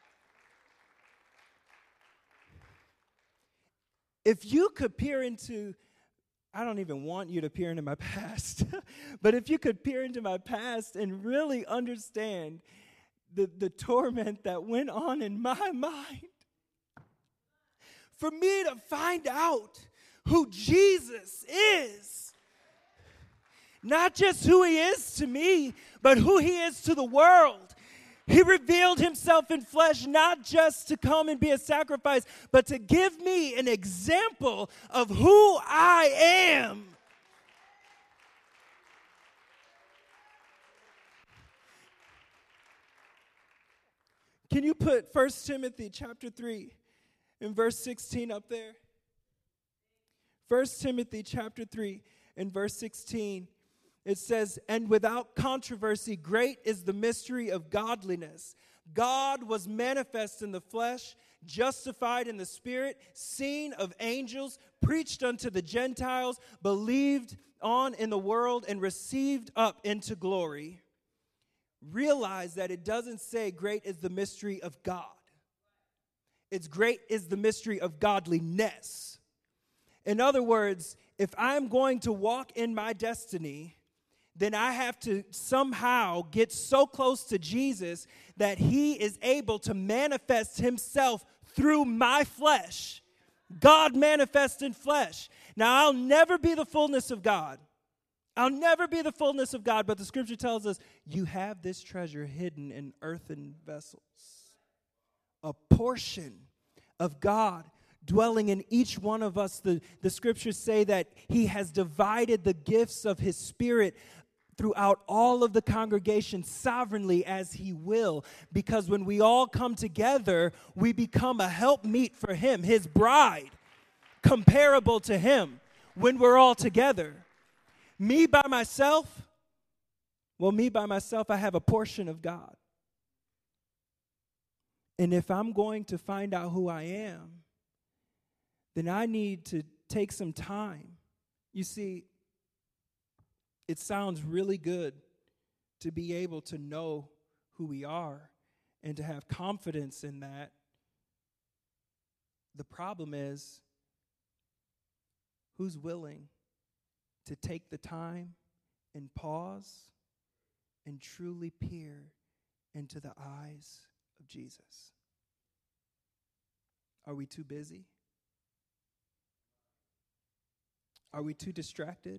B: If you could peer into, I don't even want you to peer into my past, but if you could peer into my past and really understand the torment that went on in my mind, for me to find out who Jesus is, not just who he is to me, but who he is to the world. He revealed himself in flesh not just to come and be a sacrifice, but to give me an example of who I am. Can you put 1 Timothy chapter 3 and verse 16 up there? 1 Timothy chapter 3 and verse 16. It says, and without controversy, great is the mystery of godliness. God was manifest in the flesh, justified in the spirit, seen of angels, preached unto the Gentiles, believed on in the world, and received up into glory. Realize that it doesn't say great is the mystery of God. It's great is the mystery of godliness. In other words, if I'm going to walk in my destiny, then I have to somehow get so close to Jesus that he is able to manifest himself through my flesh. God manifest in flesh. Now, I'll never be the fullness of God. I'll never be the fullness of God, but the scripture tells us you have this treasure hidden in earthen vessels. A portion of God dwelling in each one of us. The scriptures say that he has divided the gifts of his Spirit throughout all of the congregation sovereignly as he will, because when we all come together, we become a helpmeet for him, his bride, comparable to him when we're all together. Me by myself, I have a portion of God. And if I'm going to find out who I am, then I need to take some time. You see, it sounds really good to be able to know who we are and to have confidence in that. The problem is, who's willing to take the time and pause and truly peer into the eyes of Jesus? Are we too busy? Are we too distracted?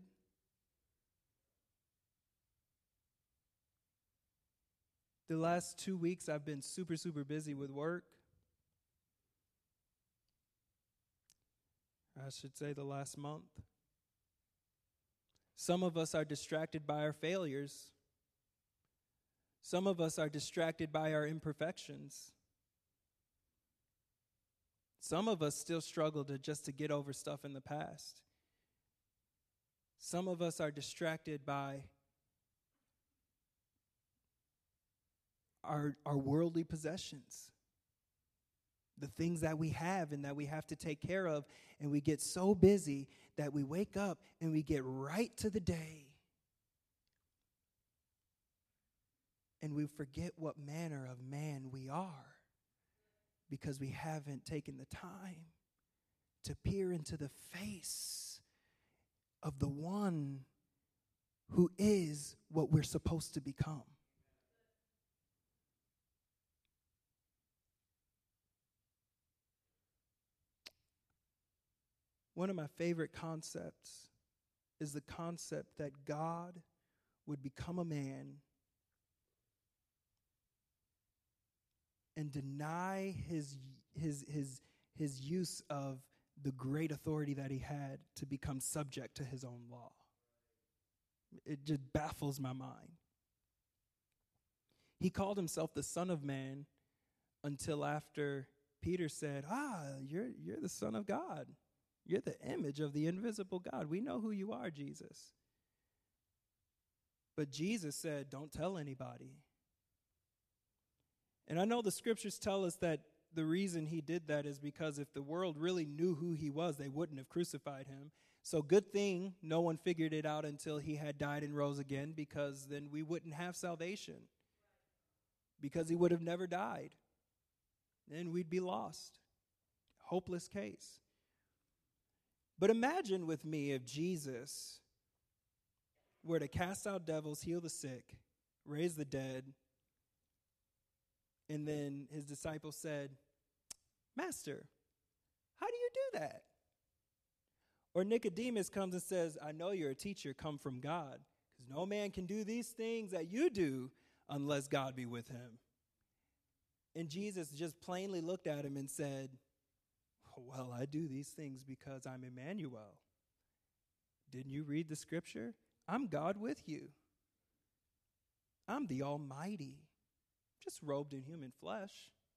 B: The last 2 weeks, I've been super, super busy with work. I should say the last month. Some of us are distracted by our failures. Some of us are distracted by our imperfections. Some of us still struggle to get over stuff in the past. Some of us are distracted by our worldly possessions, the things that we have and that we have to take care of, and we get so busy that we wake up and we get right to the day, and we forget what manner of man we are because we haven't taken the time to peer into the face of the one who is what we're supposed to become. One of my favorite concepts is the concept that God would become a man and deny his use of the great authority that he had to become subject to his own law. It just baffles my mind. He called himself the Son of Man until after Peter said, you're the Son of God. You're the image of the invisible God. We know who you are, Jesus. But Jesus said, don't tell anybody. And I know the scriptures tell us that the reason he did that is because if the world really knew who he was, they wouldn't have crucified him. So good thing no one figured it out until he had died and rose again, because then we wouldn't have salvation, because he would have never died. Then we'd be lost. Hopeless case. But imagine with me if Jesus were to cast out devils, heal the sick, raise the dead, and then his disciples said, Master, how do you do that? Or Nicodemus comes and says, I know you're a teacher come from God, because no man can do these things that you do unless God be with him. And Jesus just plainly looked at him and said, well, I do these things because I'm Emmanuel. Didn't you read the scripture? I'm God with you. I'm the Almighty, just robed in human flesh.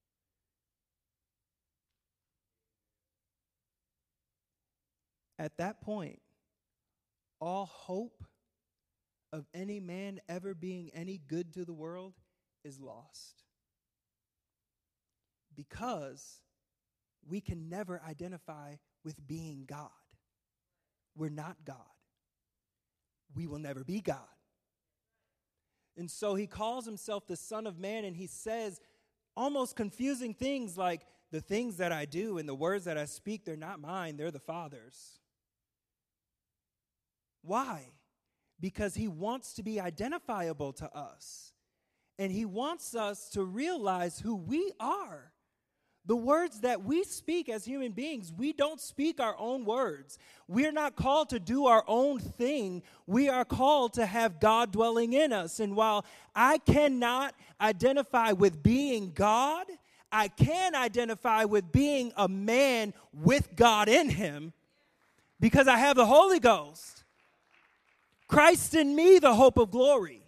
B: At that point, all hope of any man ever being any good to the world is lost. Because we can never identify with being God. We're not God. We will never be God. And so he calls himself the Son of Man, and he says almost confusing things like, the things that I do and the words that I speak, they're not mine, they're the Father's. Why? Because he wants to be identifiable to us. And he wants us to realize who we are. The words that we speak as human beings, we don't speak our own words. We're not called to do our own thing. We are called to have God dwelling in us. And while I cannot identify with being God, I can identify with being a man with God in him because I have the Holy Ghost. Christ in me, the hope of glory.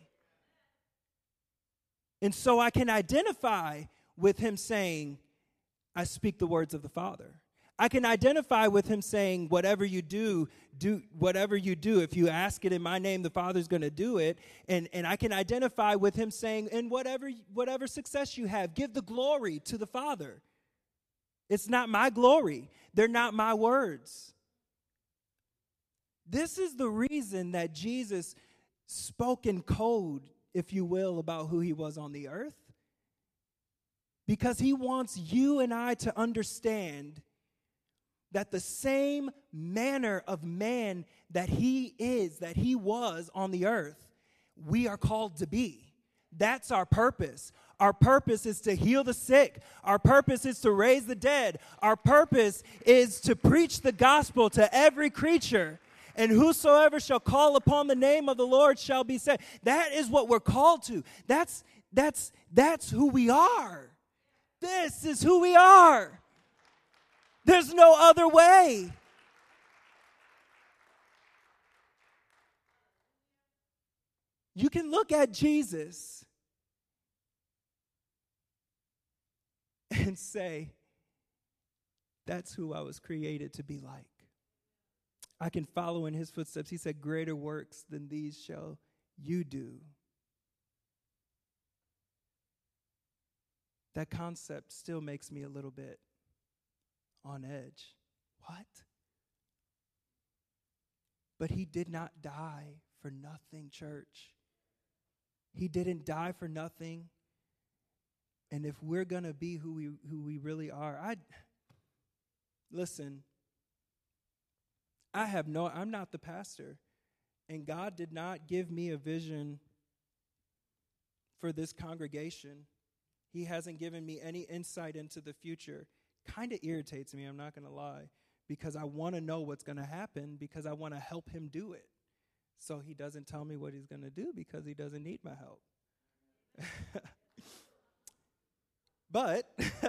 B: And so I can identify with him saying, I speak the words of the Father. I can identify with him saying, whatever you do whatever you do. If you ask it in my name, the Father's going to do it. And I can identify with him saying, and whatever success you have, give the glory to the Father. It's not my glory. They're not my words. This is the reason that Jesus spoke in code, if you will, about who he was on the earth. Because he wants you and I to understand that the same manner of man that he is, that he was on the earth, we are called to be. That's our purpose. Our purpose is to heal the sick. Our purpose is to raise the dead. Our purpose is to preach the gospel to every creature. And whosoever shall call upon the name of the Lord shall be saved. That is what we're called to. That's who we are. This is who we are. There's no other way. You can look at Jesus and say, that's who I was created to be like. I can follow in his footsteps. He said, greater works than these shall you do. That concept still makes me a little bit on edge. What? But he did not die for nothing, church. He didn't die for nothing. And if we're going to be who we really are, listen, I'm not the pastor. And God did not give me a vision for this congregation. He hasn't given me any insight into the future. Kind of irritates me, I'm not going to lie, because I want to know what's going to happen because I want to help him do it. So he doesn't tell me what he's going to do because he doesn't need my help. But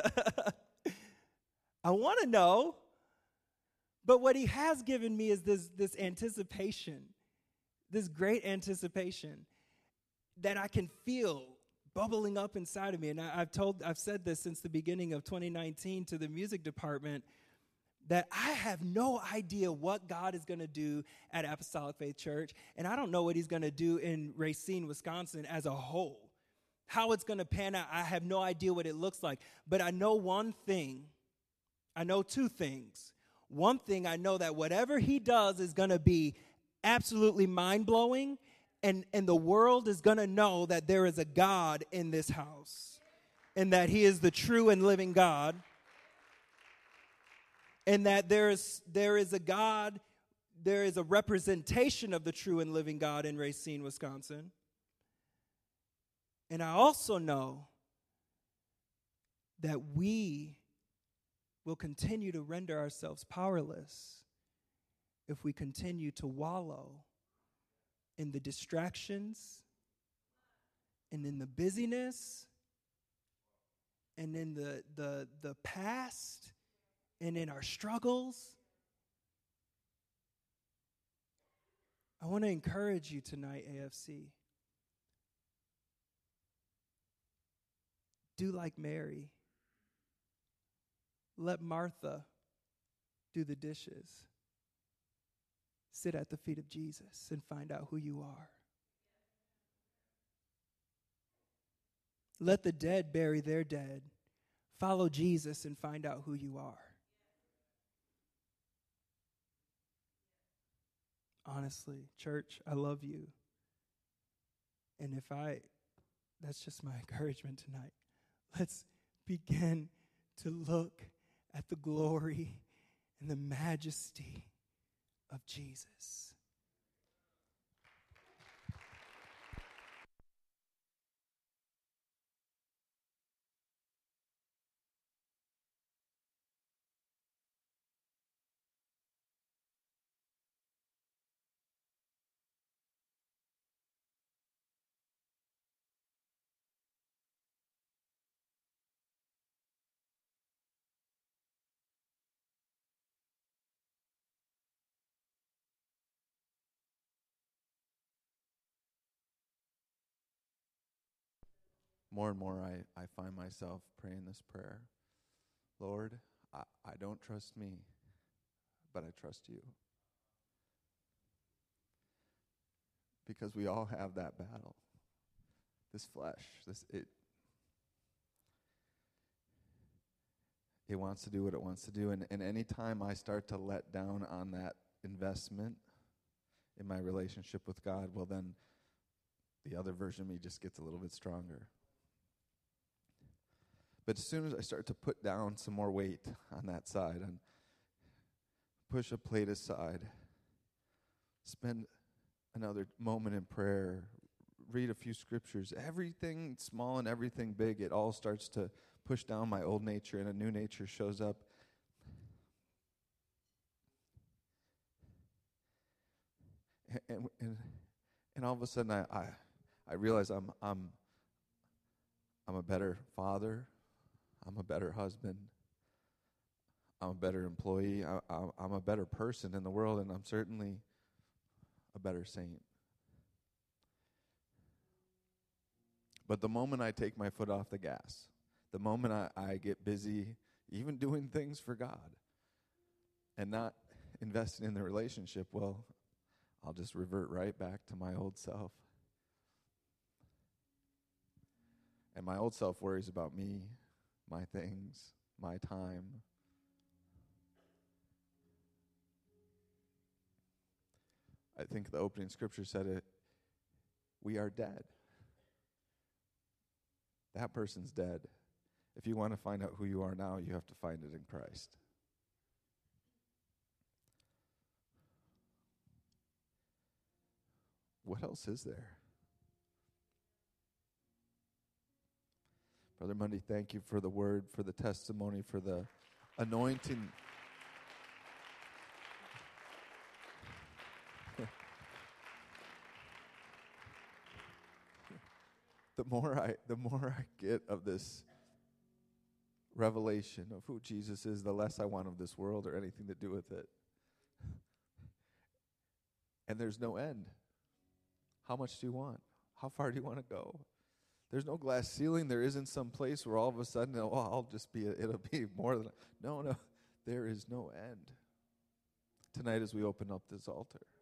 B: I want to know. But what he has given me is this anticipation, this great anticipation that I can feel bubbling up inside of me. And I've said this since the beginning of 2019 to the music department, that I have no idea what God is going to do at Apostolic Faith Church, and I don't know what he's going to do in Racine, Wisconsin as a whole. How it's going to pan out, I have no idea what it looks like. But I know one thing. I know two things. One thing, I know that whatever he does is going to be absolutely mind-blowing, and the world is going to know that there is a God in this house and that he is the true and living God, and that there is a God, there is a representation of the true and living God in Racine, Wisconsin. And I also know that we will continue to render ourselves powerless if we continue to wallow in the distractions and in the busyness and in the past and in our struggles. I want to encourage you tonight, AFC. Do like Mary. Let Martha do the dishes. Sit at the feet of Jesus and find out who you are. Let the dead bury their dead. Follow Jesus and find out who you are. Honestly, church, I love you. And that's just my encouragement tonight. Let's begin to look at the glory and the majesty of Jesus.
C: more and more I find myself praying this prayer. Lord, I don't trust me, but I trust you. Because we all have that battle. This flesh, it wants to do what it wants to do. And any time I start to let down on that investment in my relationship with God, well then the other version of me just gets a little bit stronger. But as soon as I start to put down some more weight on that side and push a plate aside, spend another moment in prayer, read a few scriptures, everything small and everything big, it all starts to push down my old nature and a new nature shows up. And all of a sudden I realize I'm a better father, I'm a better husband, I'm a better employee, I'm a better person in the world, and I'm certainly a better saint. But the moment I take my foot off the gas, the moment I get busy even doing things for God and not investing in the relationship, well, I'll just revert right back to my old self. And my old self worries about me, my things, my time. I think the opening scripture said it, we are dead. That person's dead. If you want to find out who you are now, you have to find it in Christ. What else is there? Brother Mundy, thank you for the word, for the testimony, for the anointing. The more I get of this revelation of who Jesus is, the less I want of this world or anything to do with it. And there's no end. How much do you want? How far do you want to go? There's no glass ceiling. There isn't some place where all of a sudden, it'll be more than, no, there is no end. Tonight as we open up this altar,